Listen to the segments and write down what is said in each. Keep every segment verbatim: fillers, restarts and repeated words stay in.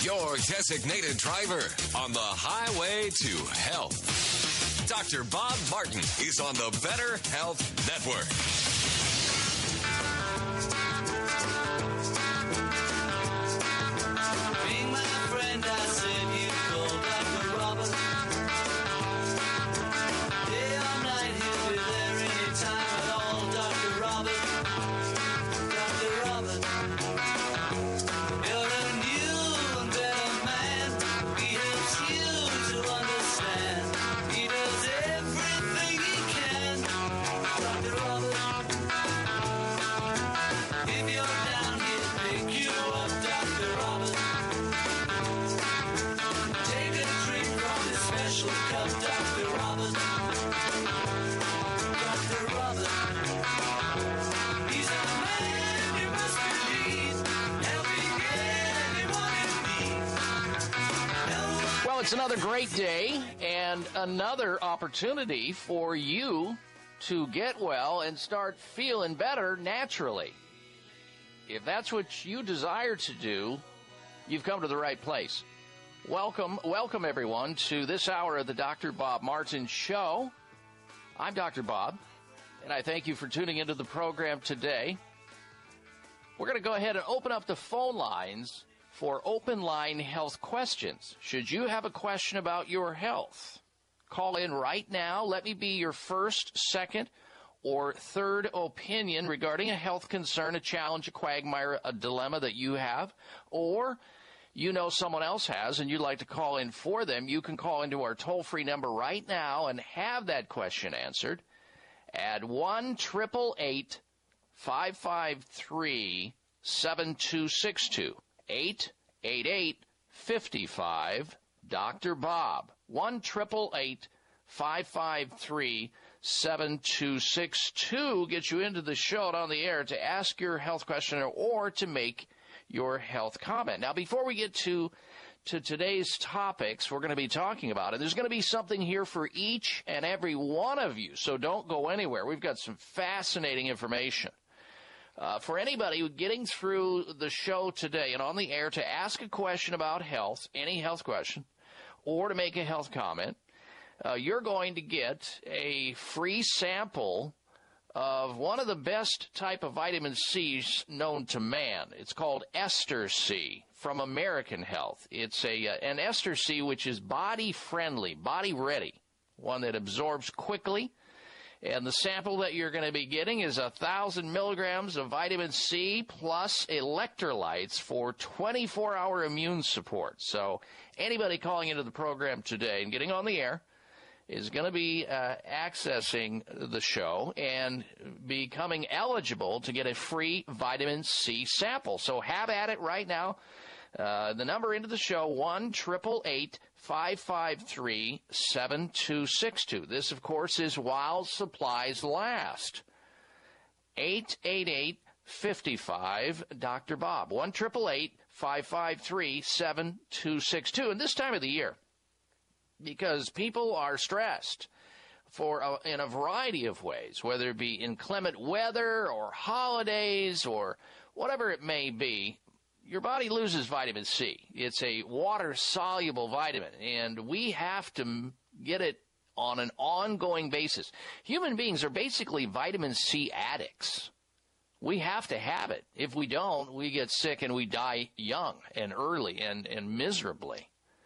Your designated driver on the highway to health. Doctor Bob Martin is on the Better Health Network. Being my friend, I said you called Doctor Robert. Day or night, he'll be there anytime at all. Doctor Robert, Doctor Robert. You're a new and better man. He helps you to understand. He does everything he can. Doctor Robert. If you're down, he'll pick you up. Doctor Robert. Take a drink from his special cup. Doctor Robert. Doctor Robert. He's a man you must believe, helping anyone in need. Help. Well, it's another great day and another opportunity for you to get well and start feeling better naturally. If that's what you desire to do, you've come to the right place. Welcome, welcome everyone to this hour of the Doctor Bob Martin Show. I'm Doctor Bob, and I thank you for tuning into the program today. We're going to go ahead and open up the phone lines for open line health questions. Should you have a question about your health, call in right now. Let me be your first, second, or third opinion regarding a health concern, a challenge, a quagmire, a dilemma that you have, or you know someone else has and you'd like to call in for them. You can call into our toll-free number right now and have that question answered at one eight eight eight, five five three, seven two six two. eight eight eight, five five, Doctor Bob. one eight eight eight, five five three, seven two six two gets you into the show and on the air to ask your health question or to make your health comment. Now, before we get to to today's topics we're going to be talking about, and there's going to be something here for each and every one of you, so don't go anywhere. We've got some fascinating information. Uh, for anybody getting through the show today and on the air to ask a question about health, any health question, or to make a health comment, Uh, you're going to get a free sample of one of the best type of vitamin C's known to man. It's called Ester C from American Health. It's a uh, an Ester C which is body-friendly, body-ready, one that absorbs quickly. And the sample that you're going to be getting is one thousand milligrams of vitamin C plus electrolytes for twenty-four hour immune support. So anybody calling into the program today and getting on the air is going to be uh, accessing the show and becoming eligible to get a free vitamin C sample. So have at it right now. Uh, the number into the show, one eight eight eight, five five three, seven two six two. This, of course, is while supplies last. eight eight eight, five five, Doctor Bob. one eight eight eight, five five three, seven two six two. And this time of the year, because people are stressed for a, in a variety of ways, whether it be inclement weather or holidays or whatever it may be, your body loses vitamin C. It's a water-soluble vitamin, and we have to get it on an ongoing basis. Human beings are basically vitamin C addicts. We have to have it. If we don't, we get sick and we die young and early and, and miserably.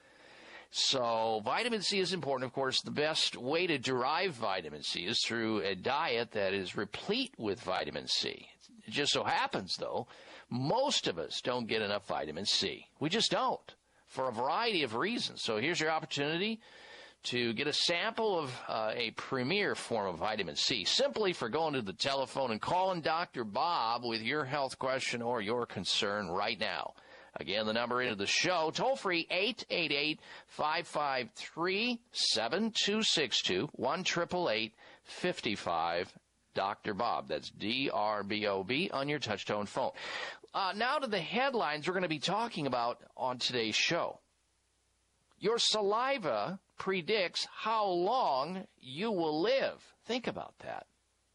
So vitamin C is important. Of course, the best way to derive vitamin C is through a diet that is replete with vitamin C. It just so happens, though, most of us don't get enough vitamin C. We just don't, for a variety of reasons. So here's your opportunity to get a sample of uh, a premier form of vitamin C, simply for going to the telephone and calling Doctor Bob with your health question or your concern right now. Again, the number into the show, toll-free, eight eight eight, five five three, seven two six two, one eight eight eight, five five, Doctor Bob. That's D R B O B on your touch-tone phone. Uh, now to the headlines we're going to be talking about on today's show. Your saliva predicts how long you will live. Think about that.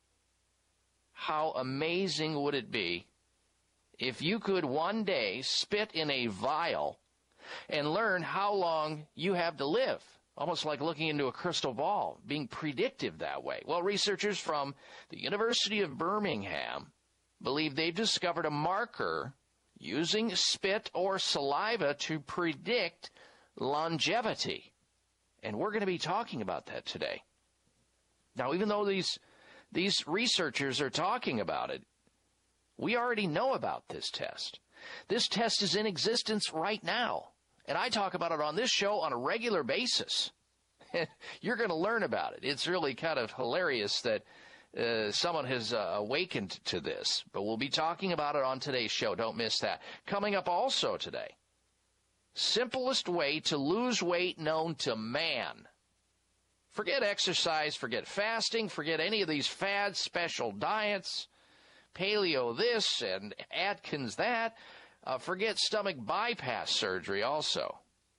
How amazing would it be if you could one day spit in a vial and learn how long you have to live, almost like looking into a crystal ball, being predictive that way. Well, researchers from the University of Birmingham believe they've discovered a marker using spit or saliva to predict longevity. And we're going to be talking about that today. Now, even though these these researchers are talking about it, we already know about this test. This test is in existence right now, and I talk about it on this show on a regular basis. You're going to learn about it. It's really kind of hilarious that uh, someone has uh, awakened to this, but we'll be talking about it on today's show. Don't miss that. Coming up also today, simplest way to lose weight known to man. Forget exercise, forget fasting, forget any of these fad special diets, paleo this and Atkins that. Uh, forget stomach bypass surgery also.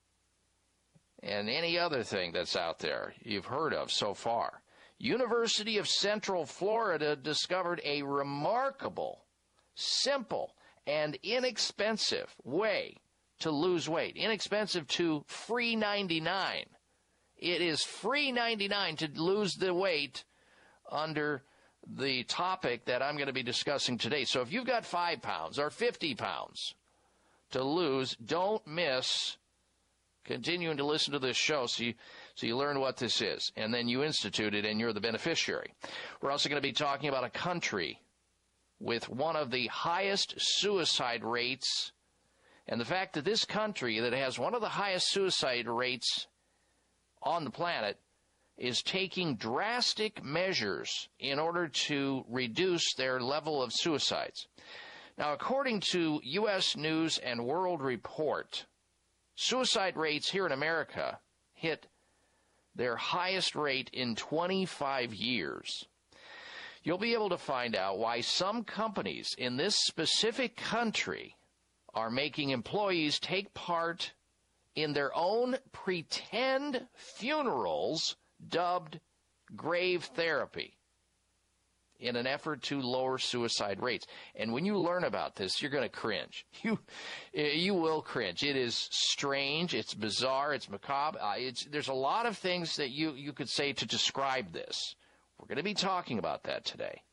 And any other thing that's out there you've heard of so far. University of Central Florida discovered a remarkable, simple, and inexpensive way to lose weight. Inexpensive to free ninety-nine. It is free ninety-nine to lose the weight under the topic that I'm going to be discussing today. So if you've got five pounds or fifty pounds to lose, don't miss continuing to listen to this show so you, so you learn what this is, and then you institute it and you're the beneficiary. We're also going to be talking about a country with one of the highest suicide rates, and the fact that this country that has one of the highest suicide rates on the planet is taking drastic measures in order to reduce their level of suicides. Now, according to U S News and World Report, suicide rates here in America hit their highest rate in twenty-five years. You'll be able to find out why some companies in this specific country are making employees take part in their own pretend funerals dubbed grave therapy in an effort to lower suicide rates. And when you learn about this, you're going to cringe. You you will cringe. It is strange. It's bizarre. It's macabre. Uh, it's, there's a lot of things that you, you could say to describe this. We're going to be talking about that today.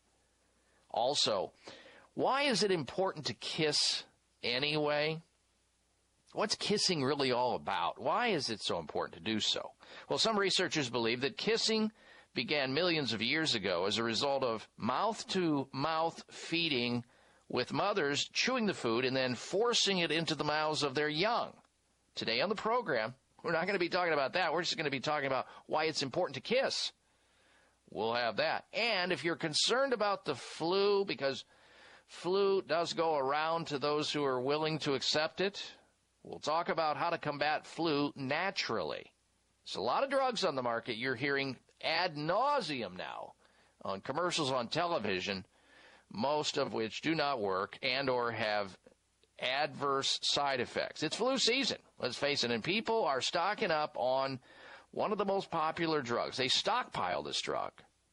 Also, why is it important to kiss anyway? What's kissing really all about? Why is it so important to do so? Well, some researchers believe that kissing began millions of years ago as a result of mouth-to-mouth feeding, with mothers chewing the food and then forcing it into the mouths of their young. Today on the program, we're not going to be talking about that. We're just going to be talking about why it's important to kiss. We'll have that. And if you're concerned about the flu, because flu does go around to those who are willing to accept it, we'll talk about how to combat flu naturally. There's a lot of drugs on the market you're hearing ad nauseum now on commercials on television, most of which do not work and or have adverse side effects. It's flu season, let's face it, and people are stocking up on one of the most popular drugs. They stockpile this drug,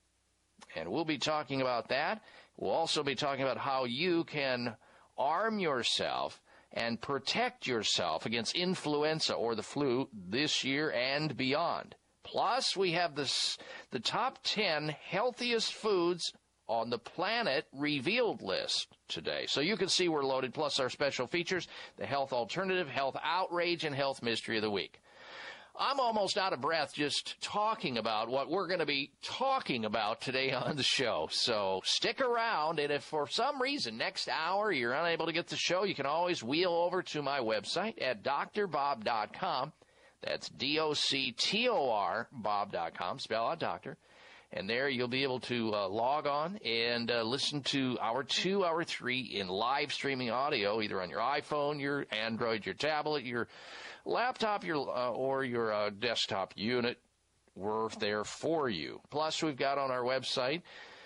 and we'll be talking about that. We'll also be talking about how you can arm yourself and protect yourself against influenza or the flu this year and beyond. Plus, we have this, the top ten healthiest foods on the planet revealed list today. So you can see we're loaded, plus our special features, the health alternative, health outrage, and health mystery of the week. I'm almost out of breath just talking about what we're going to be talking about today on the show. So stick around, and if for some reason next hour you're unable to get the show, you can always wheel over to my website at D R bob dot com. That's D O C T O R, Bob dot com, spell out doctor. And there you'll be able to uh, log on and uh, listen to hour two, hour three in live streaming audio, either on your iPhone, your Android, your tablet, your laptop, your uh, or your uh, desktop unit. We're there for you. Plus, we've got on our website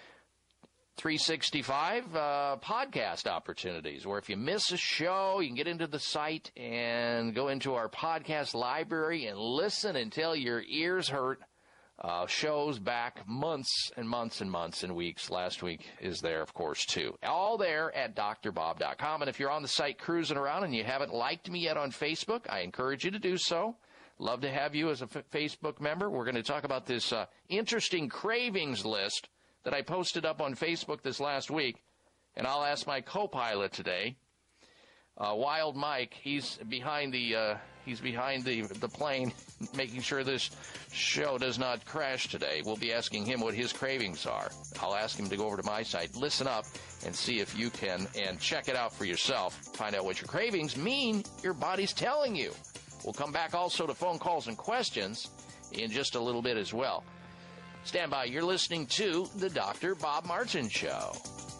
three sixty-five uh, podcast opportunities, where if you miss a show, you can get into the site and go into our podcast library and listen until your ears hurt Uh, shows back months and months and months and weeks. Last week is there, of course, too. All there at D R Bob dot com. And if you're on the site cruising around and you haven't liked me yet on Facebook, I encourage you to do so. Love to have you as a F- Facebook member. We're going to talk about this uh, interesting cravings list that I posted up on Facebook this last week. And I'll ask my co-pilot today, uh, Wild Mike. He's behind the... Uh, He's behind the the plane, making sure this show does not crash today. We'll be asking him what his cravings are. I'll ask him to go over to my site, listen up, and see if you can, and check it out for yourself. Find out what your cravings mean your body's telling you. We'll come back also to phone calls and questions in just a little bit as well. Stand by. You're listening to the Doctor Bob Martin Show.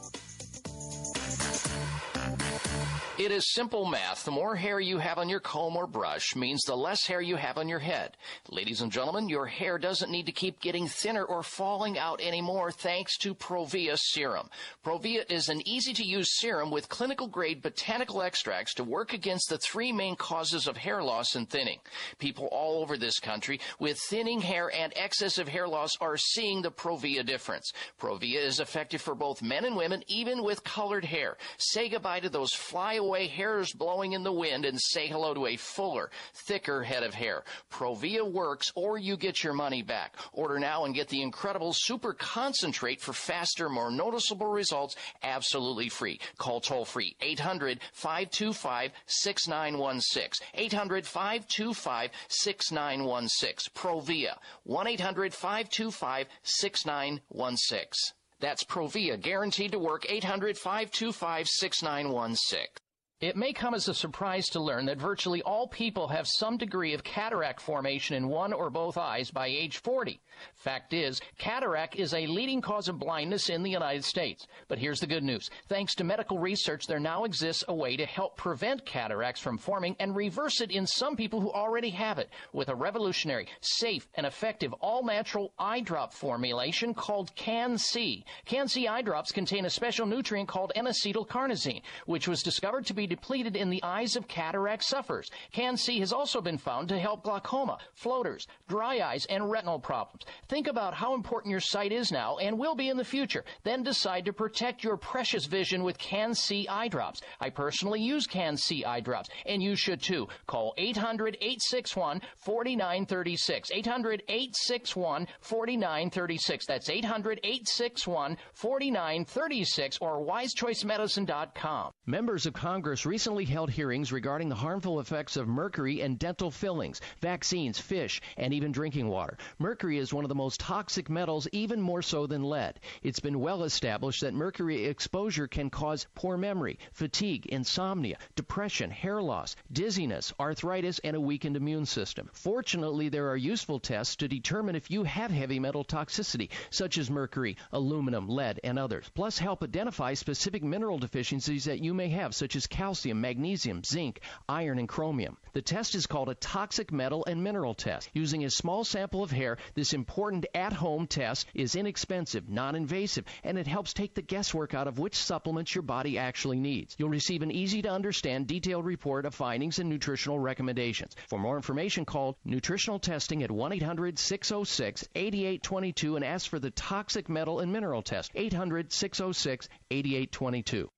It is simple math. The more hair you have on your comb or brush means the less hair you have on your head. Ladies and gentlemen, your hair doesn't need to keep getting thinner or falling out anymore thanks to Provia Serum. Provia is an easy-to-use serum with clinical-grade botanical extracts to work against the three main causes of hair loss and thinning. People all over this country with thinning hair and excessive hair loss are seeing the Provia difference. Provia is effective for both men and women, even with colored hair. Say goodbye to those flyaway hairs blowing in the wind and say hello to a fuller, thicker head of hair. Provia works or you get your money back. Order now and get the incredible super concentrate for faster, more noticeable results absolutely free. Call toll free eight hundred, five two five, six nine one six. eight hundred, five two five, six nine one six. Provia. one eight hundred, five two five, six nine one six. That's Provia, guaranteed to work. eight hundred, five two five, six nine one six. It may come as a surprise to learn that virtually all people have some degree of cataract formation in one or both eyes by age forty. Fact is, cataract is a leading cause of blindness in the United States. But here's the good news. Thanks to medical research, there now exists a way to help prevent cataracts from forming and reverse it in some people who already have it with a revolutionary, safe, and effective all-natural eye drop formulation called Can-C. Can-C eye drops contain a special nutrient called N-acetylcarnosine, which was discovered to be depleted in the eyes of cataract sufferers. Can-C has also been found to help glaucoma, floaters, dry eyes, and retinal problems. Think about how important your sight is now and will be in the future. Then decide to protect your precious vision with Can-C eye drops. I personally use Can-C eye drops, and you should too. Call eight hundred, eight six one, four nine three six. eight hundred, eight six one, four nine three six. That's eight hundred, eight six one, four nine three six or wise choice medicine dot com. Members of Congress recently held hearings regarding the harmful effects of mercury in dental fillings, vaccines, fish, and even drinking water. Mercury is one of the most toxic metals, even more so than lead. It's been well established that mercury exposure can cause poor memory, fatigue, insomnia, depression, hair loss, dizziness, arthritis, and a weakened immune system. Fortunately, there are useful tests to determine if you have heavy metal toxicity, such as mercury, aluminum, lead, and others, plus help identify specific mineral deficiencies that you may have, such as calcium, magnesium, zinc, iron, and chromium. The test is called a toxic metal and mineral test. Using a small sample of hair, this important at-home test is inexpensive, non-invasive, and it helps take the guesswork out of which supplements your body actually needs. You'll receive an easy-to-understand, detailed report of findings and nutritional recommendations. For more information, call Nutritional Testing at one eight hundred, six oh six, eight eight two two and ask for the toxic metal and mineral test. eight hundred, six oh six, eight eight two two.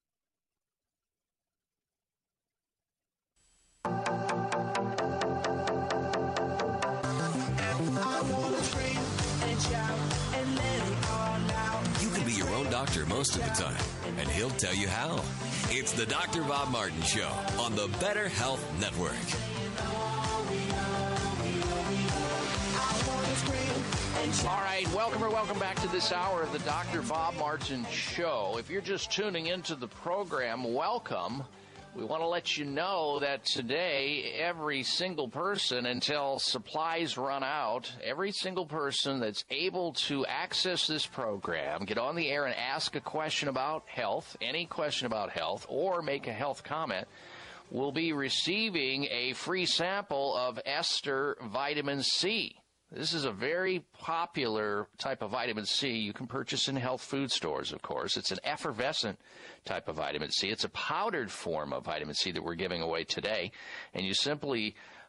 You can be your own doctor most of the time, and he'll tell you how. It's the Doctor Bob Martin Show on the Better Health Network. All right, welcome or welcome back to this hour of the Doctor Bob Martin Show. If you're just tuning into the program, welcome. We want to let you know that today, every single person, until supplies run out, every single person that's able to access this program, get on the air and ask a question about health, any question about health, or make a health comment, will be receiving a free sample of Ester Vitamin C. This is a very popular type of vitamin C you can purchase in health food stores, of course. It's an effervescent type of vitamin C. It's a powdered form of vitamin C that we're giving away today. And you simply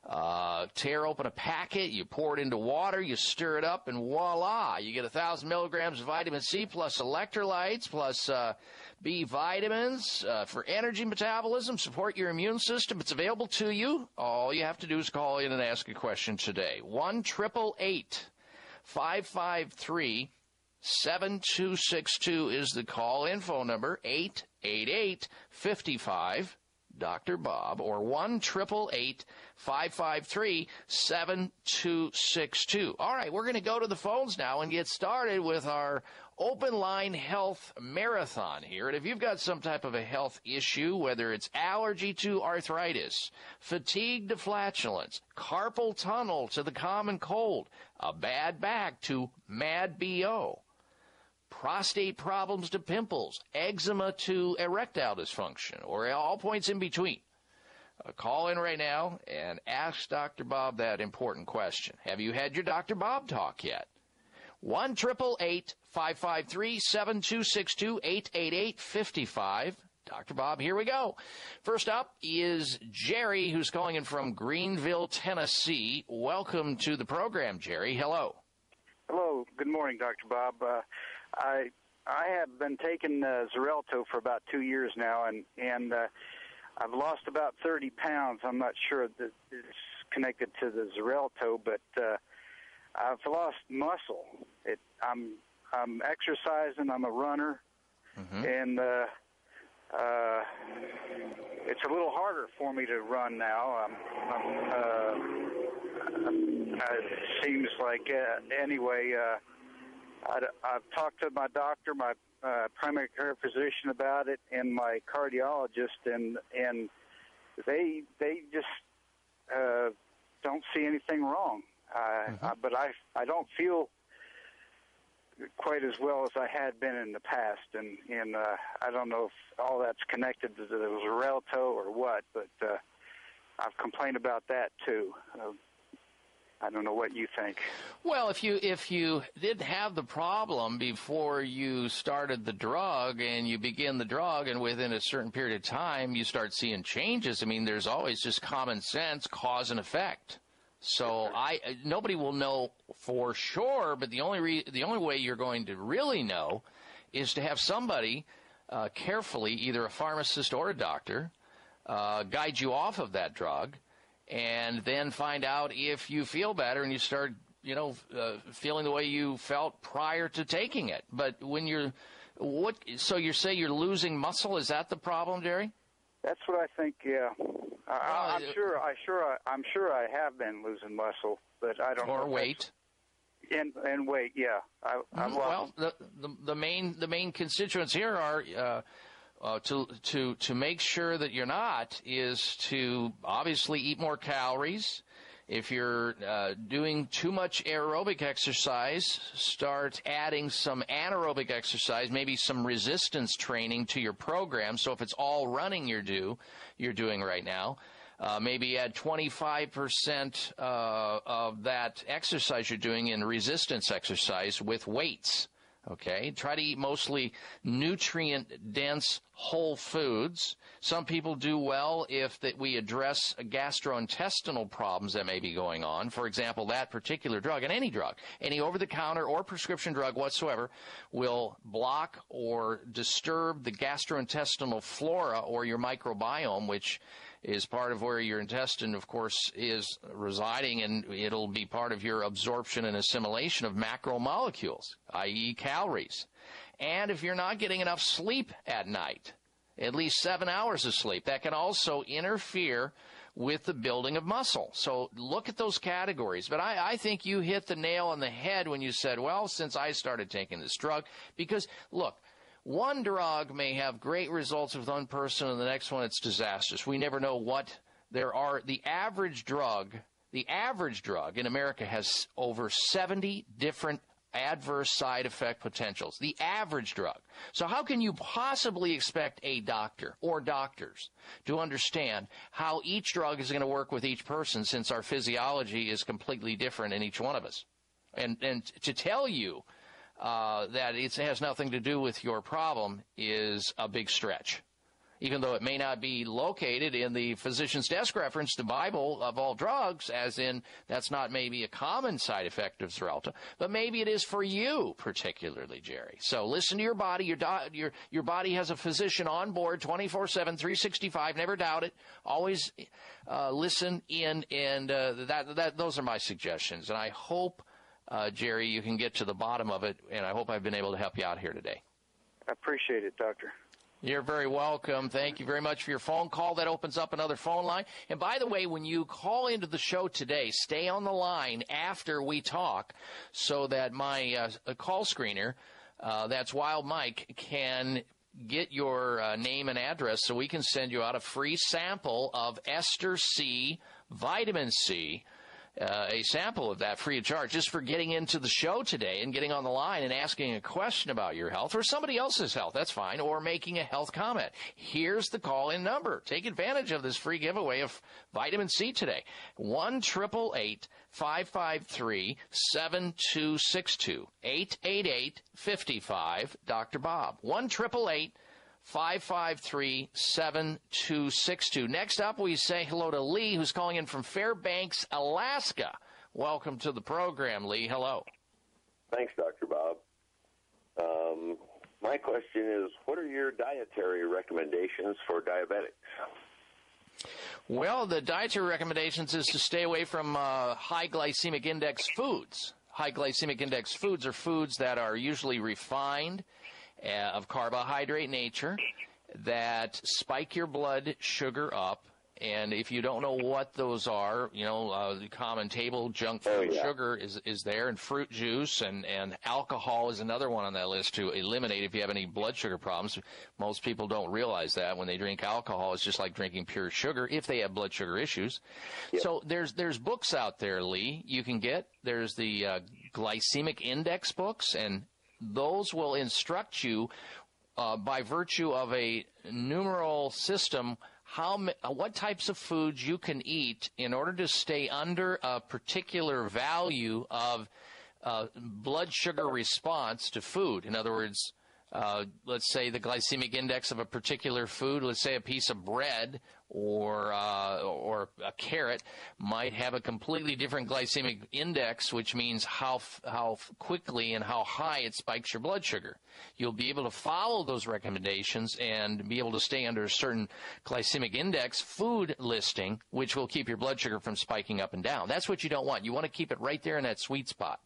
Uh, tear open a packet, you pour it into water, you stir it up, and voila, you get one thousand milligrams of vitamin C plus electrolytes plus uh, B vitamins uh, for energy metabolism, support your immune system. It's available to you. All you have to do is call in and ask a question today. one eight eight eight, five five three, seven two six two is the call-in phone number, eight eight eight, five five, Doctor Bob, or one eight eight eight, five five three, seven two six two. All right, we're going to go to the phones now and get started with our Open Line Health Marathon here. And if you've got some type of a health issue, whether it's allergy to arthritis, fatigue to flatulence, carpal tunnel to the common cold, a bad back to mad B O, prostate problems to pimples, eczema to erectile dysfunction, or all points in between, uh, call in right now and ask Doctor Bob that important question. Have you had your Doctor Bob talk yet? one eight eight eight, five five three, seven two six two, eight eight eight, five five. Doctor Bob, here we go. First up is Jerry, who's calling in from Greenville, Tennessee. Welcome to the program, Jerry. Hello. Hello. Good morning, Doctor Bob. Uh, I I have been taking uh, Xarelto for about two years now, and and uh, I've lost about thirty pounds. I'm not sure that it's connected to the Xarelto, but uh, I've lost muscle. It, I'm I'm exercising. I'm a runner, mm-hmm. and uh, uh, it's a little harder for me to run now. I'm, I'm, uh, it seems like uh, anyway. Uh, I, I've talked to my doctor, my uh, primary care physician about it, and my cardiologist, and and they they just uh, don't see anything wrong. Uh, mm-hmm. I, but I I don't feel quite as well as I had been in the past, and and uh, I don't know if all that's connected to the Xarelto or what, but uh, I've complained about that too. Uh, I don't know what you think. Well, if you if you did have the problem before you started the drug and you begin the drug and within a certain period of time you start seeing changes, I mean, there's always just common sense, cause and effect. So I nobody will know for sure, but the only re, the only way you're going to really know is to have somebody uh, carefully, either a pharmacist or a doctor, uh, guide you off of that drug, and then find out if you feel better and you start, you know, uh, feeling the way you felt prior to taking it. But when you're, what? So you say you're losing muscle? Is that the problem, Jerry? That's what I think. Yeah, I, well, I'm sure. I sure. I, I'm sure I have been losing muscle, but I don't. Or know weight. And and weight. Yeah, I, I'm well. The, the the main the main constituents here are. Uh, Uh, to to to make sure that you're not is to obviously eat more calories. If you're uh, doing too much aerobic exercise, start adding some anaerobic exercise, maybe some resistance training to your program. So if it's all running you're do you're doing right now, uh, maybe add twenty-five percent uh, of that exercise you're doing in resistance exercise with weights. Okay, try to eat mostly nutrient-dense whole foods. Some people do well if that we address gastrointestinal problems that may be going on. For example, that particular drug, and any drug, any over-the-counter or prescription drug whatsoever, will block or disturb the gastrointestinal flora or your microbiome, which is part of where your intestine, of course, is residing, and it'll be part of your absorption and assimilation of macromolecules, that is calories. And if you're not getting enough sleep at night, at least seven hours of sleep, that can also interfere with the building of muscle. So look at those categories. But I, I think you hit the nail on the head when you said, well, since I started taking this drug, because, look, one drug may have great results with one person, and the next one it's disastrous. We never know what there are. The average drug, the average drug in America has over seventy different adverse side effect potentials. The average drug. So how can you possibly expect a doctor or doctors to understand how each drug is going to work with each person, since our physiology is completely different in each one of us? And and to tell you Uh, that it has nothing to do with your problem is a big stretch. even though it may not be located in the physician's desk reference, the Bible of all drugs, as in that's not maybe a common side effect of Xarelto, but maybe it is for you particularly, Jerry. So listen to your body. Your do- your your body has a physician on board twenty-four seven, three sixty-five. Never doubt it. Always uh, listen in, and uh, that that those are my suggestions. And I hope, uh, Jerry, you can get to the bottom of it, and I hope I've been able to help you out here today. I appreciate it, Doctor. You're very welcome. Thank you very much for your phone call. That opens up another phone line. And by the way, when you call into the show today, stay on the line after we talk so that my uh, call screener, uh, that's Wild Mike, can get your uh, name and address so we can send you out a free sample of Ester C, vitamin C, Uh, a sample of that free of charge just for getting into the show today and getting on the line and asking a question about your health or somebody else's health. That's fine. Or making a health comment. Here's the call-in number. Take advantage of this free giveaway of vitamin C today. one eight eight eight, five five three, seven two six two. eight eight eight, five five, Doctor Bob. one eight eight eight, five five three, seven two six two. Next up, we say hello to Lee, who's calling in from Fairbanks, Alaska. Welcome to the program, Lee. Hello. Thanks, Doctor Bob. Um, my question is, what are your dietary recommendations for diabetics? Well, the dietary recommendations is to stay away from uh, high glycemic index foods. High glycemic index foods are foods that are usually refined, Uh, of carbohydrate nature, that spike your blood sugar up. And if you don't know what those are, you know, uh, the common table junk food oh, yeah. sugar is is there, and fruit juice, and, and alcohol is another one on that list to eliminate if you have any blood sugar problems. Most people don't realize that when they drink alcohol, it's just like drinking pure sugar if they have blood sugar issues. Yep. So there's there's books out there, Lee, you can get. There's the uh, glycemic index books, and those will instruct you uh, by virtue of a numeral system how what types of foods you can eat in order to stay under a particular value of uh, blood sugar response to food. In other words, uh, let's say the glycemic index of a particular food, let's say a piece of bread or uh, or a carrot might have a completely different glycemic index, which means how how quickly and how high it spikes your blood sugar. You'll be able to follow those recommendations and be able to stay under a certain glycemic index food listing, which will keep your blood sugar from spiking up and down. That's what you don't want. You want to keep it right there in that sweet spot.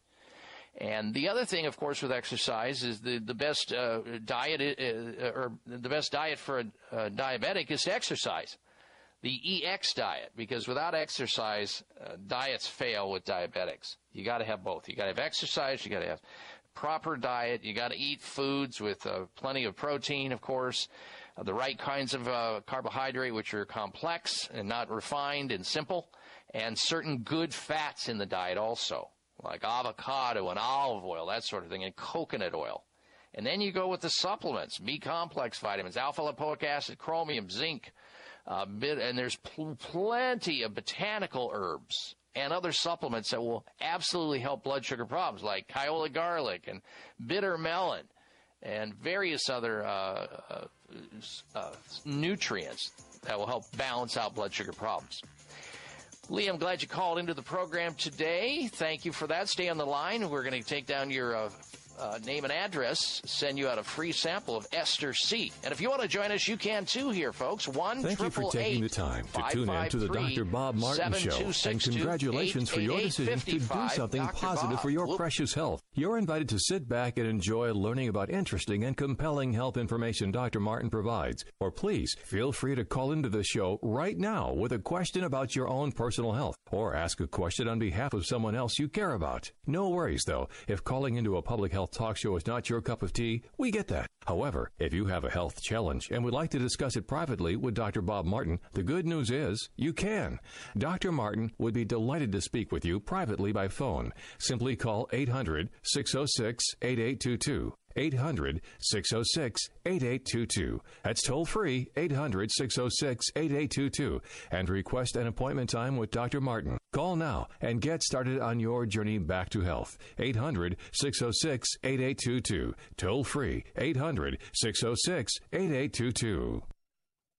And the other thing, of course, with exercise is the, the best uh, diet uh, or the best diet for a, a diabetic is to exercise. The E X diet, because without exercise, uh, diets fail with diabetics. You got to have both. You got to have exercise. You got to have proper diet. You got to eat foods with uh, plenty of protein, of course, uh, the right kinds of uh, carbohydrate, which are complex and not refined and simple, and certain good fats in the diet also, like avocado and olive oil, that sort of thing, and coconut oil. And then you go with the supplements, B-complex vitamins, alpha-lipoic acid, chromium, zinc, uh, bit, and there's pl- plenty of botanical herbs and other supplements that will absolutely help blood sugar problems, like Kiowa garlic and bitter melon and various other uh, uh, uh, nutrients that will help balance out blood sugar problems. Lee, I'm glad you called into the program today. Thank you for that. Stay on the line. We're going to take down your uh, uh, name and address, send you out a free sample of Ester C. And if you want to join us, you can too here, folks. One Thank you for taking the time to tune in to the Doctor Bob Martin Show. And congratulations for your decision to do something positive for your precious health. You're invited to sit back and enjoy learning about interesting and compelling health information Doctor Martin provides. Or please feel free to call into the show right now with a question about your own personal health, or ask a question on behalf of someone else you care about. No worries, though. If calling into a public health talk show is not your cup of tea, we get that. However, if you have a health challenge and would like to discuss it privately with Doctor Bob Martin, the good news is you can. Doctor Martin would be delighted to speak with you privately by phone. Simply call eight hundred, six oh six, eight eight two two. eight hundred, six oh six, eight eight two two. That's toll free, eight hundred, six oh six, eight eight two two, and request an appointment time with Doctor Martin. Call now and get started on your journey back to health. eight hundred, six oh six, eight eight two two. Toll free, eight hundred, six oh six, eight eight two two.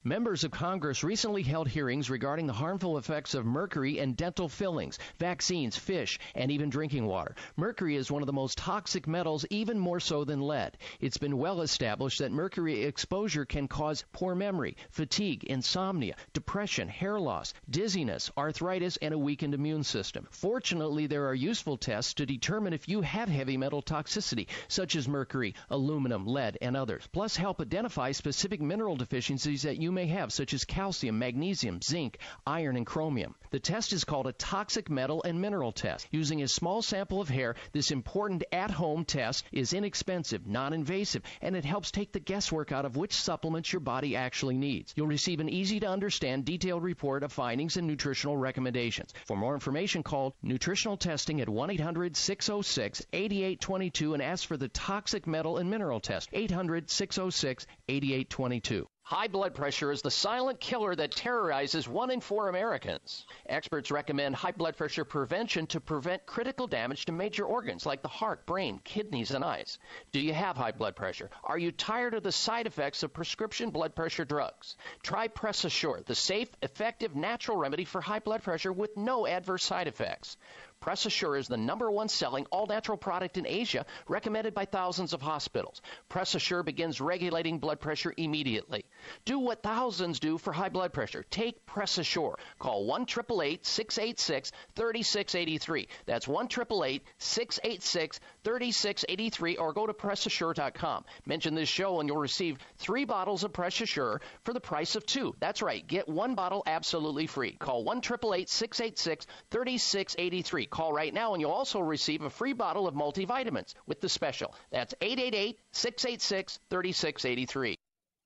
Members of Congress recently held hearings regarding the harmful effects of mercury and dental fillings, vaccines, fish, and even drinking water. Mercury is one of the most toxic metals, even more so than lead. It's been well established that mercury exposure can cause poor memory, fatigue, insomnia, depression, hair loss, dizziness, arthritis, and a weakened immune system. Fortunately, there are useful tests to determine if you have heavy metal toxicity, such as mercury, aluminum, lead, and others, plus help identify specific mineral deficiencies that you may have, such as calcium, magnesium, zinc, iron, and chromium. The test is called a toxic metal and mineral test. Using a small sample of hair, this important at-home test is inexpensive, non-invasive, and it helps take the guesswork out of which supplements your body actually needs. You'll receive an easy-to-understand, detailed report of findings and nutritional recommendations. For more information, call Nutritional Testing at one eight hundred six oh six eight eight two two and ask for the toxic metal and mineral test, eight hundred six oh six eight eight two two. High blood pressure is the silent killer that terrorizes one in four Americans. Experts recommend high blood pressure prevention to prevent critical damage to major organs like the heart, brain, kidneys, and eyes. Do you have high blood pressure? Are you tired of the side effects of prescription blood pressure drugs? Try Press Assure, the safe, effective, natural remedy for high blood pressure with no adverse side effects. Press Assure is the number one selling all-natural product in Asia, recommended by thousands of hospitals. Press Assure begins regulating blood pressure immediately. Do what thousands do for high blood pressure. Take Press Assure. Call one eight eight eight, six eight six, three six eight three. That's one eight eight eight, six eight six, three six eight three, or go to press assure dot com. Mention this show and you'll receive three bottles of Press Assure for the price of two. That's right. Get one bottle absolutely free. Call one eight eight eight, six eight six, three six eight three. Call right now and you'll also receive a free bottle of multivitamins with the special. That's eight eight eight, six eight six, three six eight three.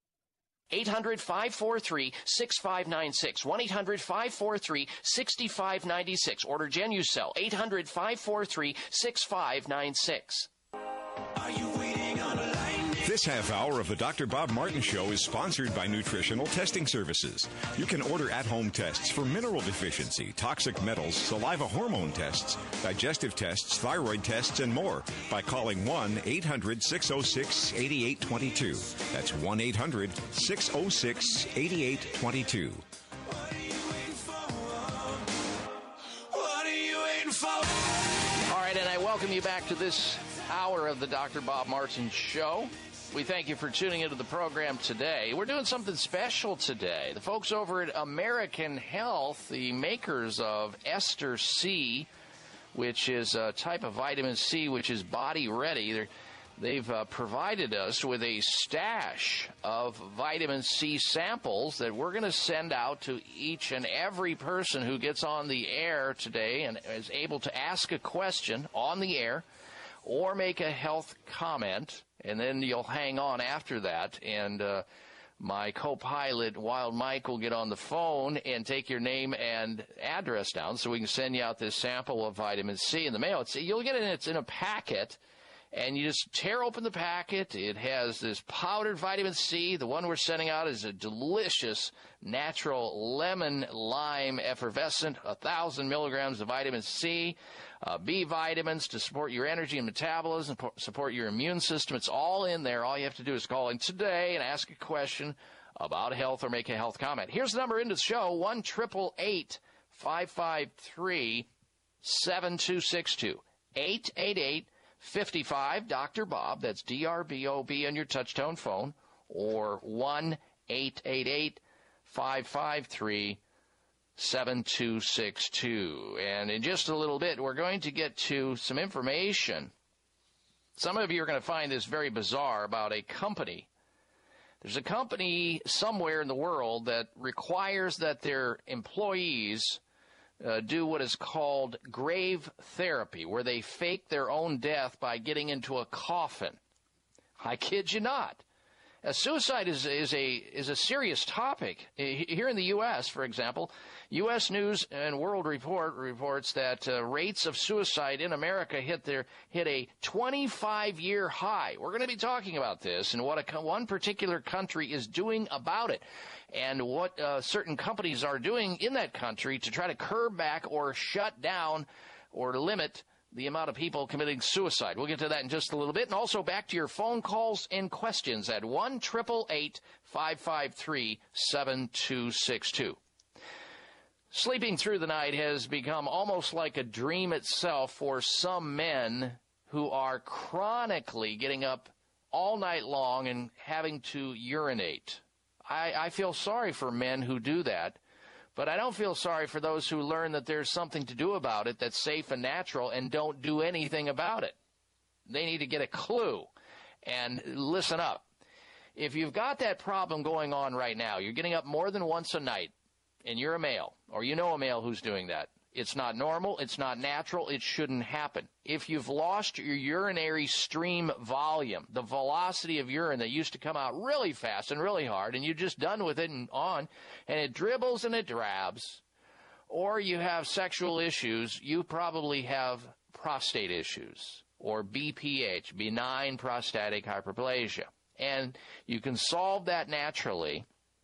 eight hundred, five four three, six five nine six. one eight hundred, five four three, six five nine six. Order Genucel. eight hundred, five four three, six five nine six. Are you waiting on a line? This half hour of the Doctor Bob Martin Show is sponsored by Nutritional Testing Services. You can order at-home tests for mineral deficiency, toxic metals, saliva hormone tests, digestive tests, thyroid tests, and more by calling one eight hundred, six oh six, eight eight two two. That's one eight hundred, six oh six, eight eight two two. What are you waiting for? What are you waiting for? All right, and I welcome you back to this hour of the Doctor Bob Martin Show. We thank you for tuning into the program today. We're doing something special today. The folks over at American Health, the makers of Ester C, which is a type of vitamin C which is body ready, They're, they've uh, provided us with a stash of vitamin C samples that we're going to send out to each and every person who gets on the air today and is able to ask a question on the air or make a health comment. And then you'll hang on after that, and uh, my co-pilot, Wild Mike, will get on the phone and take your name and address down so we can send you out this sample of vitamin C in the mail. It's, you'll get it, it's in a packet, and you just tear open the packet. It has this powdered vitamin C. The one we're sending out is a delicious natural lemon lime effervescent, one thousand milligrams of vitamin C. Uh, B vitamins to support your energy and metabolism, support your immune system. It's all in there. All you have to do is call in today and ask a question about health or make a health comment. Here's the number into the show, one eight eight eight, five five three, seven two six two. eight eight eight, five five, Doctor Bob. That's D R B O B on your touch-tone phone. Or one eight eight eight, five five three, seven two six two. And in just a little bit, we're going to get to some information. Some of you are going to find this very bizarre about a company. There's a company somewhere in the world that requires that their employees uh, do what is called grave therapy, where they fake their own death by getting into a coffin. I kid you not. Uh, suicide is, is a is a serious topic. Here in the U S, for example, U S News and World Report reports that uh, rates of suicide in America hit their hit a twenty-five year high. We're going to be talking about this and what a, one particular country is doing about it, and what uh, certain companies are doing in that country to try to curb back or shut down or limit the amount of people committing suicide. We'll get to that in just a little bit. And also back to your phone calls and questions at one eight eight eight, five five three, seven two six two. Sleeping through the night has become almost like a dream itself for some men who are chronically getting up all night long and having to urinate. I, I feel sorry for men who do that, but I don't feel sorry for those who learn that there's something to do about it that's safe and natural and don't do anything about it. They need to get a clue and listen up. If you've got that problem going on right now, you're getting up more than once a night, and you're a male, or you know a male who's doing that, it's not normal, it's not natural, it shouldn't happen. If you've lost your urinary stream volume, the velocity of urine that used to come out really fast and really hard, and you're just done with it and on, and it dribbles and it drabs, or you have sexual issues, you probably have prostate issues, or B P H, benign prostatic hyperplasia. And you can solve that naturally,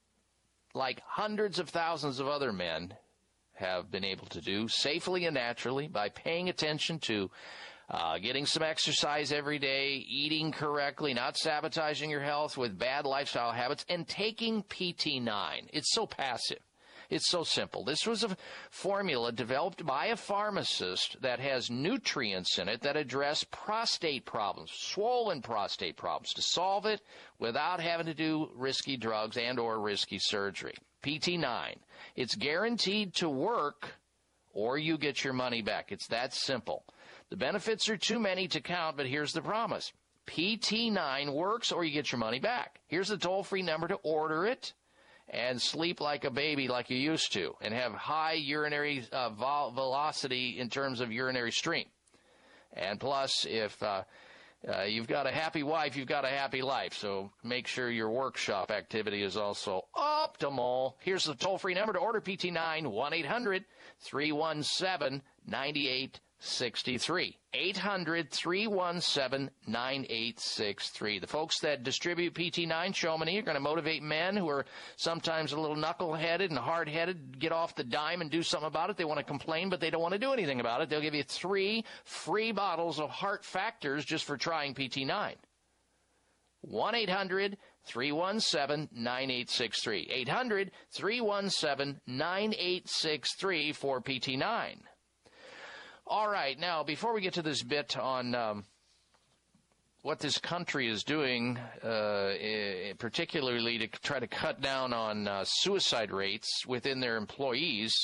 like hundreds of thousands of other men have been able to do, safely and naturally, by paying attention to uh, getting some exercise every day, eating correctly, not sabotaging your health with bad lifestyle habits, and taking P T nine. It's so passive. It's so simple. This was a formula developed by a pharmacist that has nutrients in it that address prostate problems, swollen prostate problems, to solve it without having to do risky drugs and or risky surgery. P T nine. It's guaranteed to work or you get your money back. It's that simple. The benefits are too many to count, but here's the promise. P T nine works or you get your money back. Here's the toll-free number to order it and sleep like a baby like you used to and have high urinary uh, vol- velocity in terms of urinary stream. And plus, if uh, uh, you've got a happy wife, you've got a happy life. So make sure your workshop activity is also optimal. Here's the toll-free number to order P T nine, one eight hundred, three one seven, nine eight six three. eight hundred, three one seven, nine eight six three. The folks that distribute P T nine, Chamonix, are going to motivate men who are sometimes a little knuckle-headed and hard-headed, get off the dime and do something about it. They want to complain, but they don't want to do anything about it. They'll give you three free bottles of Heart Factors just for trying P T nine. one eight hundred, three one seven, nine eight six three. eight hundred, three one seven, nine eight six three for P T nine. All right, now, before we get to this bit on um, what this country is doing, uh, particularly to try to cut down on uh, suicide rates within their employees,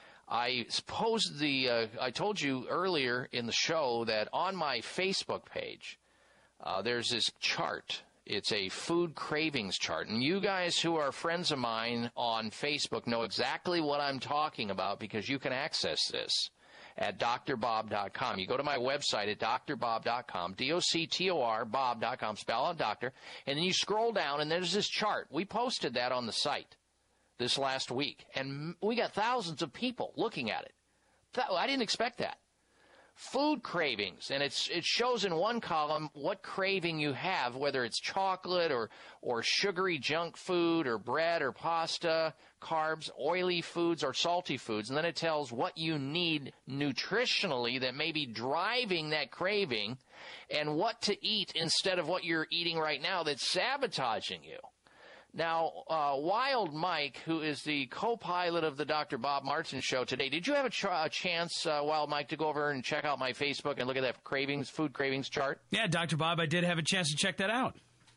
I suppose the uh, I told you earlier in the show that on my Facebook page, uh, there's this chart. It's a food cravings chart. And you guys who are friends of mine on Facebook know exactly what I'm talking about because you can access this at D R bob dot com. You go to my website at D R bob dot com, D O C T O R, bob dot com, spell out doctor, and then you scroll down, and there's this chart. We posted that on the site this last week, and we got thousands of people looking at it. I didn't expect that. Food cravings, and it's it shows in one column what craving you have, whether it's chocolate or, or sugary junk food or bread or pasta, carbs, oily foods or salty foods, and then it tells what you need nutritionally that may be driving that craving and what to eat instead of what you're eating right now that's sabotaging you. Now, uh, Wild Mike, who is the co-pilot of the Doctor Bob Martin show today, did you have a, ch- a chance, uh, Wild Mike, to go over and check out my Facebook and look at that cravings, food cravings chart? Yeah, Doctor Bob, I did have a chance to check that out.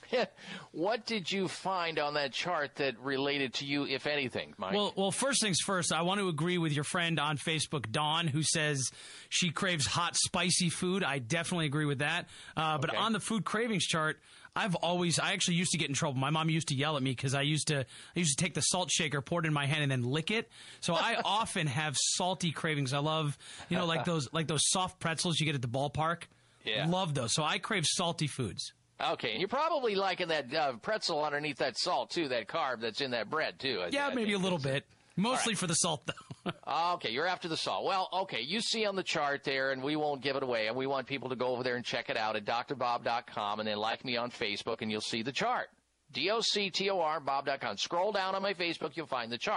What did you find on that chart that related to you, if anything, Mike? Well, well, first things first, I want to agree with your friend on Facebook, Dawn, who says she craves hot, spicy food. I definitely agree with that. Uh, but okay. On the food cravings chart, I've always, I actually used to get in trouble. My mom used to yell at me because I used to, I used to take the salt shaker, pour it in my hand, and then lick it. So I often have salty cravings. I love, you know, like those, like those soft pretzels you get at the ballpark. Yeah. Love those. So I crave salty foods. Okay, and you're probably liking that uh, pretzel underneath that salt, too, that carb that's in that bread, too. I, yeah, I maybe a little bit. Mostly right. For the salt, though. Okay, you're after the salt. Well, okay, you see on the chart there, and we won't give it away, and we want people to go over there and check it out at D R bob dot com, and then like me on Facebook, and you'll see the chart. D O C T O R, bob dot com. Scroll down on my Facebook, you'll find the chart.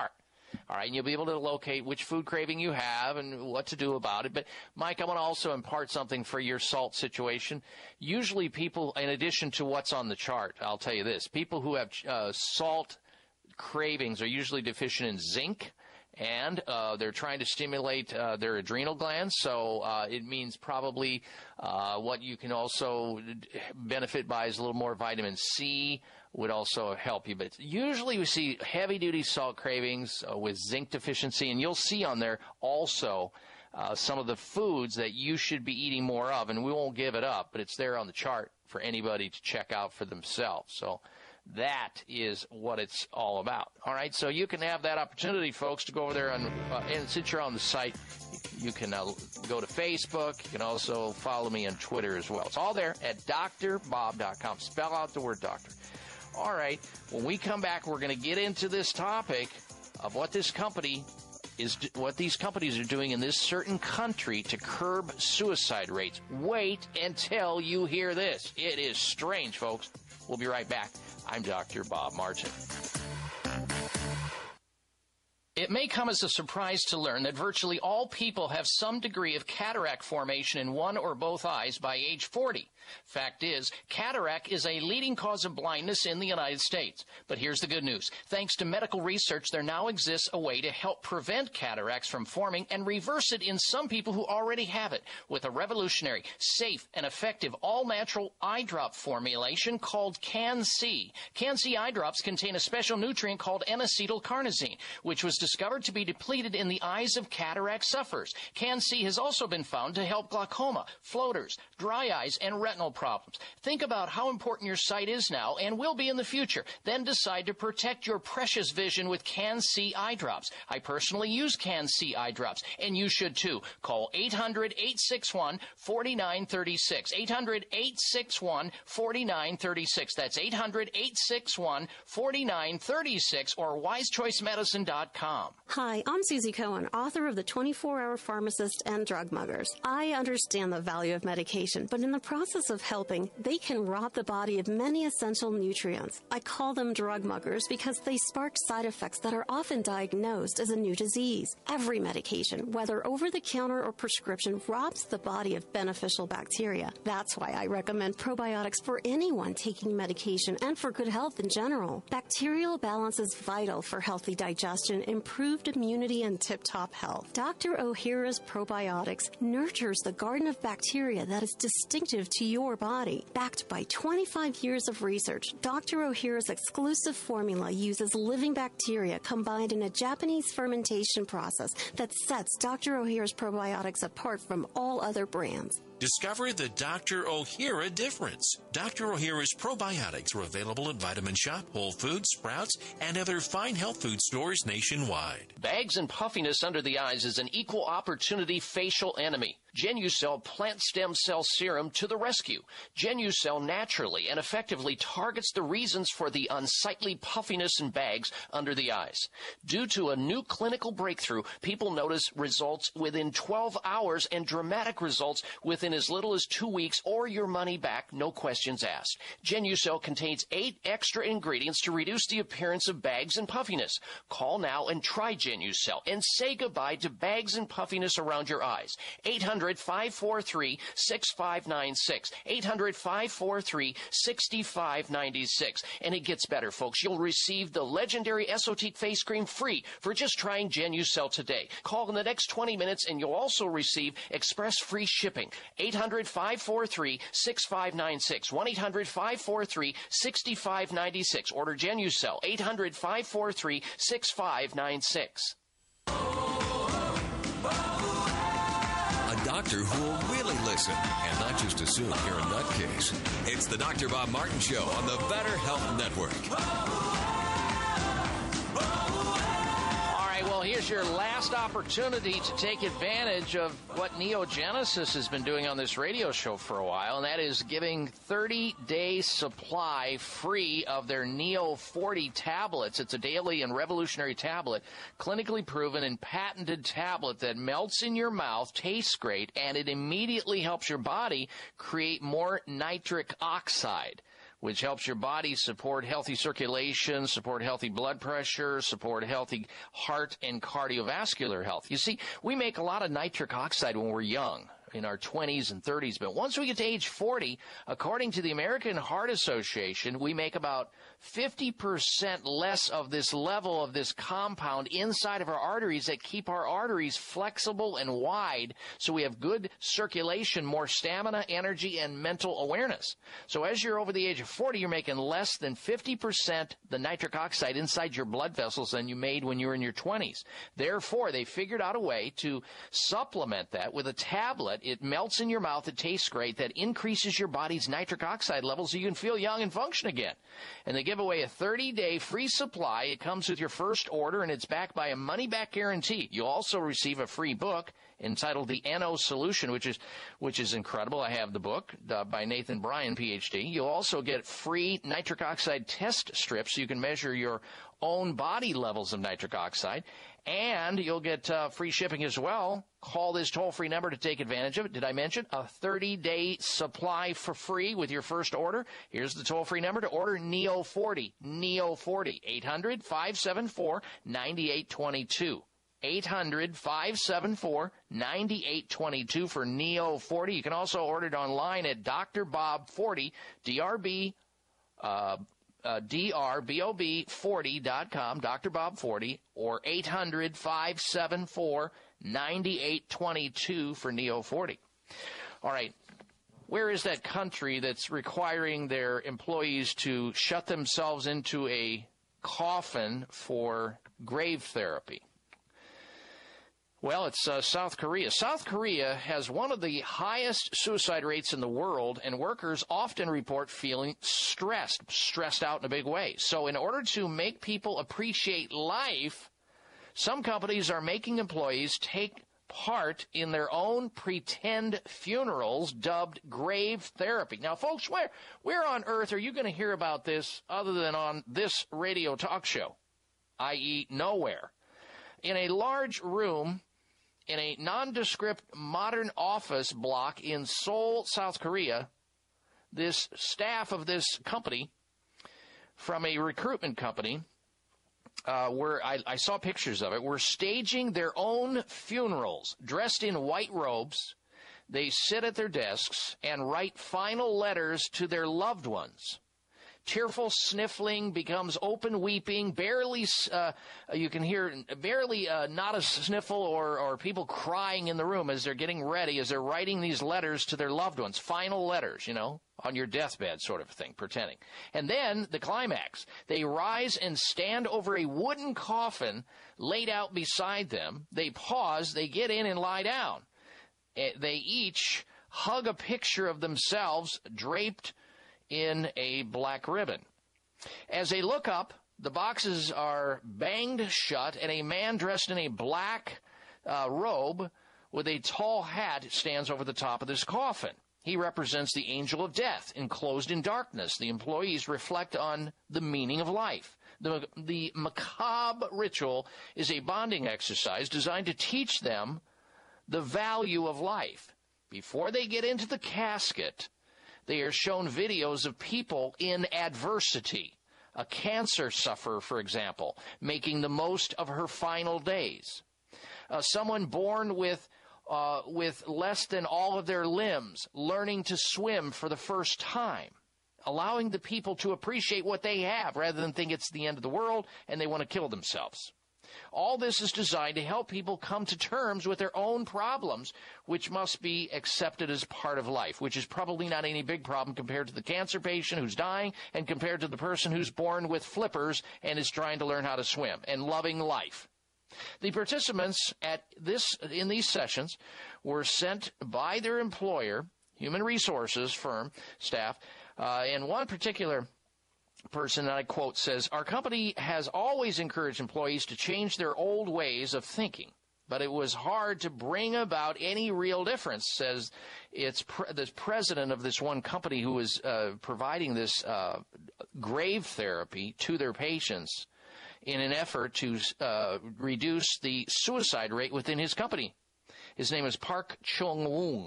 All right, and you'll be able to locate which food craving you have and what to do about it. But, Mike, I want to also impart something for your salt situation. Usually people, in addition to what's on the chart, I'll tell you this, people who have uh, salt cravings are usually deficient in zinc, and uh, they're trying to stimulate uh, their adrenal glands, so uh, it means probably uh, what you can also benefit by is a little more vitamin C would also help you. But usually we see heavy-duty salt cravings uh, with zinc deficiency, and you'll see on there also uh, some of the foods that you should be eating more of, and we won't give it up, but it's there on the chart for anybody to check out for themselves. So that is what it's all about. All right, so you can have that opportunity, folks, to go over there, on, uh, and since you're on the site, you can uh, go to Facebook. You can also follow me on Twitter as well. It's all there at D R bob dot com. Spell out the word doctor. All right, when we come back, we're going to get into this topic of what this company is, what these companies are doing in this certain country to curb suicide rates. Wait until you hear this. It is strange, folks. We'll be right back. I'm Doctor Bob Martin. It may come as a surprise to learn that virtually all people have some degree of cataract formation in one or both eyes by age forty. Fact is, cataract is a leading cause of blindness in the United States. But here's the good news. Thanks to medical research, there now exists a way to help prevent cataracts from forming and reverse it in some people who already have it with a revolutionary, safe, and effective all-natural eye drop formulation called Can-C. Can-C eye drops contain a special nutrient called N-acetylcarnosine, which was discovered to be depleted in the eyes of cataract sufferers. Can-C has also been found to help glaucoma, floaters, dry eyes, and retinal problems. Think about how important your sight is now and will be in the future. Then decide to protect your precious vision with Can-C eye drops. I personally use Can-C eye drops, and you should too. Call eight hundred, eight six one, four nine three six. eight hundred, eight six one, four nine three six. That's eight hundred, eight six one, four nine three six or wise choice medicine dot com. Hi, I'm Susie Cohen, author of The twenty-four hour Pharmacist and Drug Muggers. I understand the value of medication, but in the process of helping, they can rob the body of many essential nutrients. I call them drug muggers because they spark side effects that are often diagnosed as a new disease. Every medication, whether over-the-counter or prescription, robs the body of beneficial bacteria. That's why I recommend probiotics for anyone taking medication and for good health in general. Bacterial balance is vital for healthy digestion, improved immunity, and tip-top health. Doctor Ohhira's Probiotics nurtures the garden of bacteria that is distinctive to your body. Backed by twenty-five years of research, Doctor Ohhira's exclusive formula uses living bacteria combined in a Japanese fermentation process that sets Doctor Ohhira's Probiotics apart from all other brands. Discover the Doctor Ohhira difference. Doctor Ohhira's probiotics are available at Vitamin Shop, Whole Foods, Sprouts, and other fine health food stores nationwide. Bags and puffiness under the eyes is an equal opportunity facial enemy. Genucell Plant Stem Cell Serum to the rescue. Genucell naturally and effectively targets the reasons for the unsightly puffiness and bags under the eyes. Due to a new clinical breakthrough, people notice results within twelve hours and dramatic results within as little as two weeks or your money back, no questions asked. Genucell contains eight extra ingredients to reduce the appearance of bags and puffiness. Call now and try Genucell and say goodbye to bags and puffiness around your eyes. eight hundred, five four three, six five nine six. eight hundred, five four three, six five nine six. And it gets better, folks. You'll receive the legendary Esotique face cream free for just trying Genucell today. Call in the next twenty minutes and you'll also receive express free shipping. eight hundred, five four three, six five nine six. one eight hundred, five four three, six five nine six. Order Genucell. eight hundred, five four three, six five nine six. A doctor who will really listen and not just assume you're a nutcase. It's the Doctor Bob Martin Show on the Better Health Network. Well, here's your last opportunity to take advantage of what Neogenesis has been doing on this radio show for a while, and that is giving thirty-day supply free of their Neo forty tablets. It's a daily and revolutionary tablet, clinically proven and patented tablet that melts in your mouth, tastes great, and it immediately helps your body create more nitric oxide, which helps your body support healthy circulation, support healthy blood pressure, support healthy heart and cardiovascular health. You see, we make a lot of nitric oxide when we're young, in our twenties and thirties, but once we get to age forty, according to the American Heart Association, we make about fifty percent less of this level of this compound inside of our arteries that keep our arteries flexible and wide so we have good circulation, more stamina, energy, and mental awareness. So as you're over the age of forty, you're making less than fifty percent the nitric oxide inside your blood vessels than you made when you were in your twenties. Therefore, they figured out a way to supplement that with a tablet. It melts in your mouth. It tastes great. That increases your body's nitric oxide levels so you can feel young and function again. And they give away a thirty-day free supply. It comes with your first order, and it's backed by a money-back guarantee. You'll also receive a free book entitled The N O Solution, which is which is incredible. I have the book uh, by Nathan Bryan, P H D. You'll also get free nitric oxide test strips so you can measure your own body levels of nitric oxide. And you'll get uh, free shipping as well. Call this toll-free number to take advantage of it. Did I mention a thirty-day supply for free with your first order? Here's the toll-free number to order N E O forty. N E O forty. eight hundred, five seven four, nine eight two two. eight hundred, five seven four, nine eight two two for N E O forty. You can also order it online at Doctor Bob forty, D R B, uh, Uh, D R B O B forty dot com, Doctor Bob forty, or eight hundred, five seven four, nine eight two two for N E O forty. All right, where is that country that's requiring their employees to shut themselves into a coffin for grave therapy? Well, it's uh, South Korea. South Korea has one of the highest suicide rates in the world, and workers often report feeling stressed, stressed out in a big way. So in order to make people appreciate life, some companies are making employees take part in their own pretend funerals dubbed grave therapy. Now, folks, where, where on earth are you going to hear about this other than on this radio talk show, that is nowhere? In a large room in a nondescript modern office block in Seoul, South Korea, this staff of this company from a recruitment company, uh, where I, I saw pictures of it, were staging their own funerals, dressed in white robes. They sit at their desks and write final letters to their loved ones. Tearful sniffling becomes open weeping, barely, uh, you can hear barely uh, not a sniffle or, or people crying in the room as they're getting ready, as they're writing these letters to their loved ones, final letters, you know, on your deathbed sort of thing, pretending. And then the climax, they rise and stand over a wooden coffin laid out beside them. They pause, they get in and lie down. They each hug a picture of themselves draped in a black ribbon. As they look up, the boxes are banged shut, and a man dressed in a black uh, robe with a tall hat stands over the top of this coffin. He represents the angel of death, enclosed in darkness. The employees reflect on the meaning of life. The, the macabre ritual is a bonding exercise designed to teach them the value of life. Before they get into the casket, they are shown videos of people in adversity. A cancer sufferer, for example, making the most of her final days. Uh, someone born with uh, with less than all of their limbs, learning to swim for the first time. Allowing the people to appreciate what they have rather than think it's the end of the world and they want to kill themselves. All this is designed to help people come to terms with their own problems, which must be accepted as part of life, which is probably not any big problem compared to the cancer patient who's dying and compared to the person who's born with flippers and is trying to learn how to swim and loving life. The participants at this in these sessions were sent by their employer, human resources firm staff, uh, and one particular person, and I quote, says, "Our company has always encouraged employees to change their old ways of thinking, but it was hard to bring about any real difference," says it's pre- the president of this one company who is uh, providing this uh, grave therapy to their patients in an effort to uh, reduce the suicide rate within his company. His name is Park Chung-woong.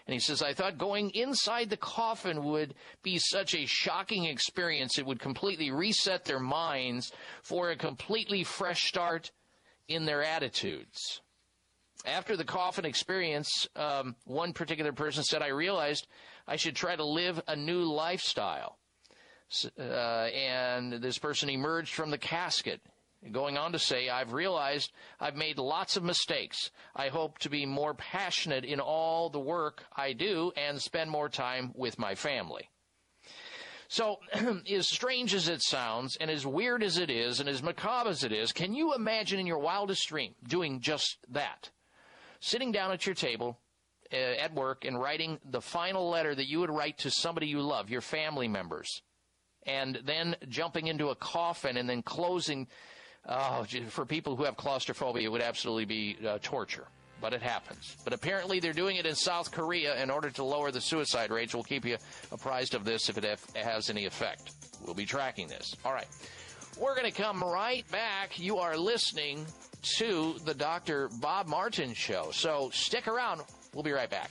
And he says, I thought going inside the coffin would be such a shocking experience. It would completely reset their minds for a completely fresh start in their attitudes. After the coffin experience, um, one particular person said, I realized I should try to live a new lifestyle. Uh, and this person emerged from the casket, going on to say, I've realized I've made lots of mistakes. I hope to be more passionate in all the work I do and spend more time with my family. So, as strange as it sounds, and as weird as it is, and as macabre as it is, can you imagine in your wildest dream doing just that? Sitting down at your table uh, at work and writing the final letter that you would write to somebody you love, your family members, and then jumping into a coffin and then closing. Oh, for people who have claustrophobia, it would absolutely be uh, torture, but it happens. But apparently they're doing it in South Korea in order to lower the suicide rates. We'll keep you apprised of this if it has any effect. We'll be tracking this. All right. We're going to come right back. You are listening to the Doctor Bob Martin Show. So stick around. We'll be right back.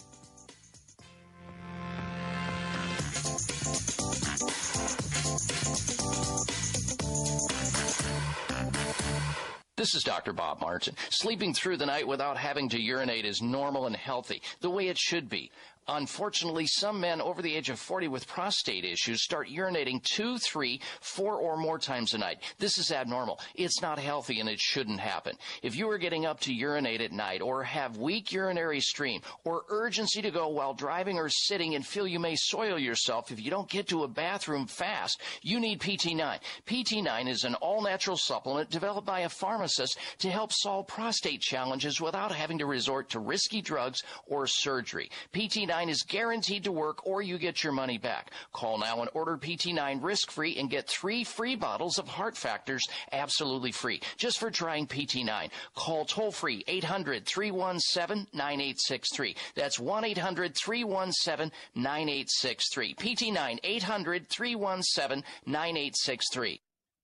This is Doctor Bob Martin. Sleeping through the night without having to urinate is normal and healthy, the way it should be. Unfortunately, some men over the age of forty with prostate issues start urinating two, three, four or more times a night. This is abnormal. It's not healthy and it shouldn't happen. If you are getting up to urinate at night or have weak urinary stream or urgency to go while driving or sitting and feel you may soil yourself if you don't get to a bathroom fast, you need P T nine. P T nine is an all-natural supplement developed by a pharmacist to help solve prostate challenges without having to resort to risky drugs or surgery. P T nine is guaranteed to work or you get your money back. Call now and order P T nine risk-free and get three free bottles of Heart Factors absolutely free just for trying P T nine. Call toll-free eight hundred, three one seven, nine eight six three. That's one eight hundred, three one seven, nine eight six three. P T nine, eight hundred, three one seven, nine eight six three.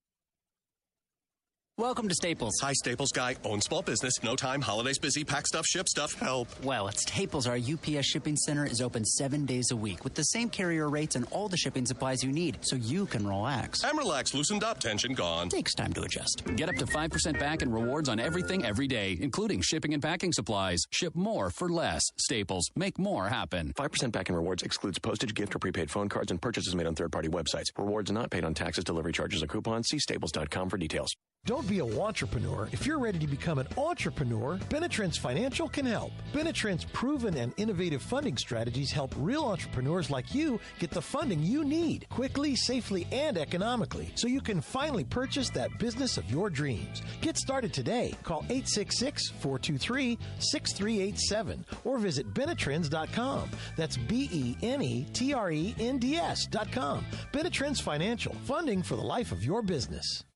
Welcome to Staples. Hi, Staples guy. Own small business. No time. Holidays busy. Pack stuff. Ship stuff. Help. Well, at Staples, our U P S shipping center is open seven days a week with the same carrier rates and all the shipping supplies you need so you can relax. I'm relaxed. Loosened up. Tension gone. Takes time to adjust. Get up to five percent back in rewards on everything every day, including shipping and packing supplies. Ship more for less. Staples. Make more happen. five percent back in rewards excludes postage, gift, or prepaid phone cards and purchases made on third-party websites. Rewards not paid on taxes, delivery charges, or coupons. See staples dot com for details. Don't be a wantrepreneur. If you're ready to become an entrepreneur, Benetrends Financial can help. Benetrends' proven and innovative funding strategies help real entrepreneurs like you get the funding you need quickly, safely, and economically so you can finally purchase that business of your dreams. Get started today. Call eight six six, four two three, six three eight seven or visit Benetrends dot com. That's B E N E T R E N D S dot com. Benetrends Financial, funding for the life of your business.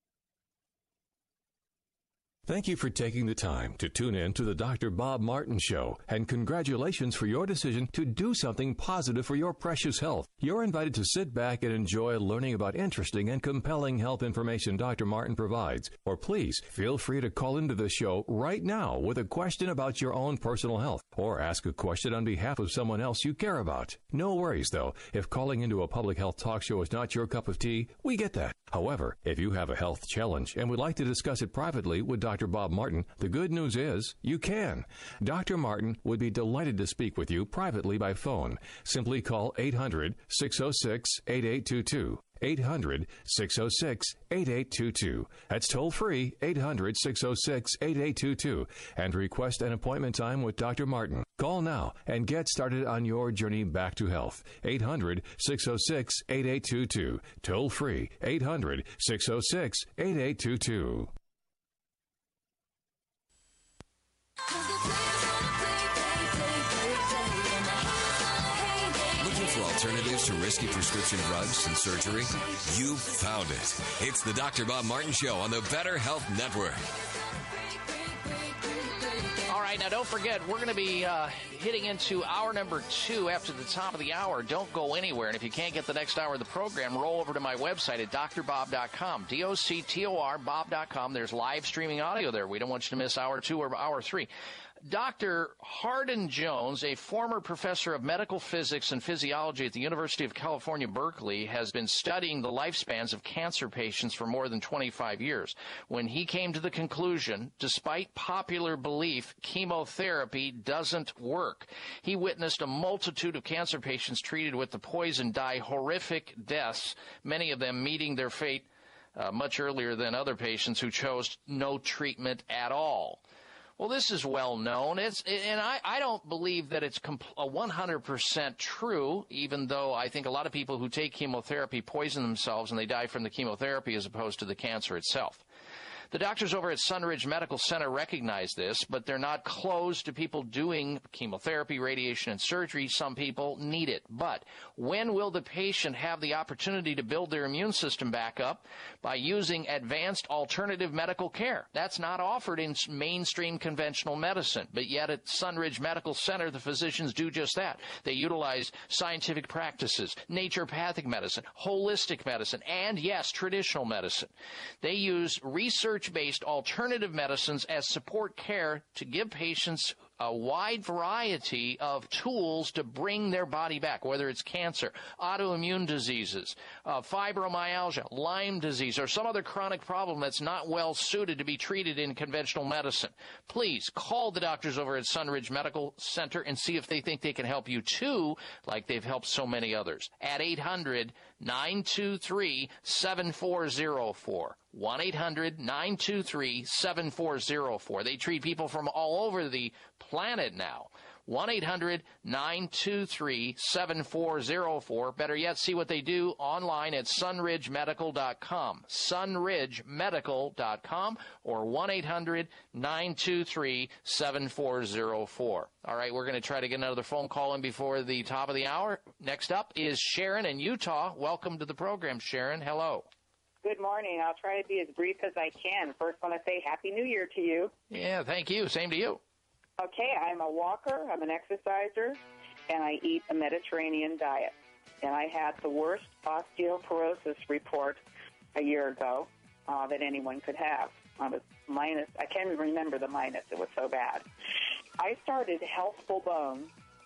Thank you for taking the time to tune in to the Doctor Bob Martin Show, and congratulations for your decision to do something positive for your precious health. You're invited to sit back and enjoy learning about interesting and compelling health information Doctor Martin provides. Or please feel free to call into the show right now with a question about your own personal health, or ask a question on behalf of someone else you care about. No worries, though. If calling into a public health talk show is not your cup of tea, we get that. However, if you have a health challenge and would like to discuss it privately with Doctor Bob Martin, the good news is you can. Doctor Martin would be delighted to speak with you privately by phone. Simply call eight hundred, six oh six, eight eight two two. eight hundred, six oh six, eight eight two two. That's toll free, eight hundred, six oh six, eight eight two two, and request an appointment time with Doctor Martin. Call now and get started on your journey back to health. eight hundred, six oh six, eight eight two two. Toll free, eight hundred, six oh six, eight eight two two. Looking for alternatives to risky prescription drugs and surgery? You found it. It's the Doctor Bob Martin Show on the Better Health Network. All right, now don't forget, we're going to be uh, hitting into hour number two after the top of the hour. Don't go anywhere. And if you can't get the next hour of the program, roll over to my website at D R bob dot com. D O C T O R, Bob dot com. There's live streaming audio there. We don't want you to miss hour two or hour three. Doctor Hardin Jones, a former professor of medical physics and physiology at the University of California, Berkeley, has been studying the lifespans of cancer patients for more than twenty-five years. When he came to the conclusion, despite popular belief, chemotherapy doesn't work. He witnessed a multitude of cancer patients treated with the poison die horrific deaths, many of them meeting their fate uh, much earlier than other patients who chose no treatment at all. Well, this is well known, it's, and I, I don't believe that it's one hundred percent true, even though I think a lot of people who take chemotherapy poison themselves and they die from the chemotherapy as opposed to the cancer itself. The doctors over at Sunridge Medical Center recognize this, but they're not closed to people doing chemotherapy, radiation, and surgery. Some people need it. But when will the patient have the opportunity to build their immune system back up? By using advanced alternative medical care. That's not offered in mainstream conventional medicine. But yet at Sunridge Medical Center, the physicians do just that. They utilize scientific practices, naturopathic medicine, holistic medicine, and, yes, traditional medicine. They use research based alternative medicines as support care to give patients a wide variety of tools to bring their body back, whether it's cancer, autoimmune diseases, uh, fibromyalgia, Lyme disease, or some other chronic problem that's not well suited to be treated in conventional medicine. Please call the doctors over at Sunridge Medical Center and see if they think they can help you too, like they've helped so many others. At eight hundred, nine two three, seven four zero four. one eight hundred, nine two three, seven four zero four. They treat people from all over the planet now. one eight hundred, nine two three, seven four zero four. Better yet, see what they do online at sunridge medical dot com. sunridge medical dot com or one eight hundred, nine two three, seven four zero four. All right, we're going to try to get another phone call in before the top of the hour. Next up is Sharon in Utah. Welcome to the program, Sharon. Hello. Good morning. I'll try to be as brief as I can. First, I want to say Happy New Year to you. Yeah, thank you. Same to you. Okay, I'm a walker, I'm an exerciser, and I eat a Mediterranean diet. And I had the worst osteoporosis report a year ago uh, that anyone could have. I was minus, I can't even remember the minus, it was so bad. I started Healthful Bones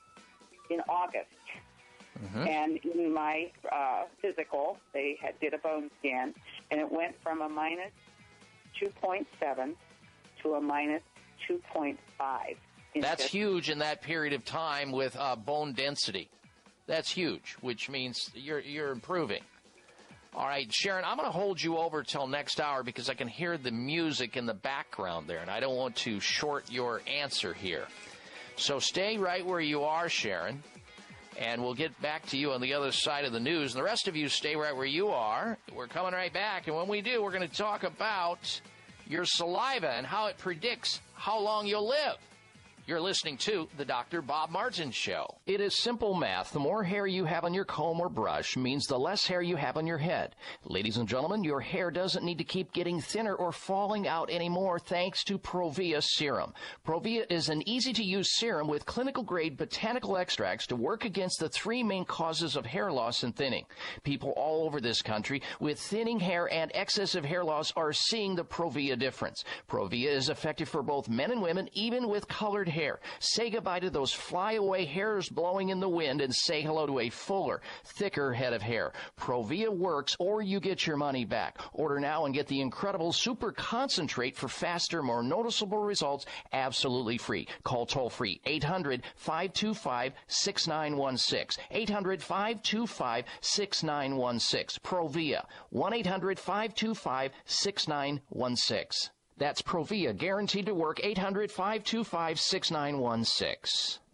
in August. Mm-hmm. And in my uh, physical, they had, did a bone scan, and it went from a minus two point seven to a minus two point five. That's huge in that period of time with uh, bone density. That's huge, which means you're you're improving. All right, Sharon, I'm going to hold you over till next hour because I can hear the music in the background there, and I don't want to short your answer here. So stay right where you are, Sharon, and we'll get back to you on the other side of the news. And the rest of you stay right where you are. We're coming right back, and when we do, we're going to talk about your saliva and how it predicts how long you'll live. You're listening to the Doctor Bob Martin Show. It is simple math. The more hair you have on your comb or brush means the less hair you have on your head. Ladies and gentlemen, your hair doesn't need to keep getting thinner or falling out anymore thanks to Provia Serum. Provia is an easy-to-use serum with clinical-grade botanical extracts to work against the three main causes of hair loss and thinning. People all over this country with thinning hair and excessive hair loss are seeing the Provia difference. Provia is effective for both men and women, even with colored hair. Say goodbye to those flyaway hairs blowing in the wind and say hello to a fuller, thicker head of hair. Provia works or you get your money back. Order now and get the incredible super concentrate for faster, more noticeable results absolutely free. Call toll-free eight hundred, five two five, six nine one six. eight hundred, five two five, six nine one six. Provia. one eight hundred, five two five, six nine one six. That's Provia, guaranteed to work. eight hundred, five two five, six nine one six.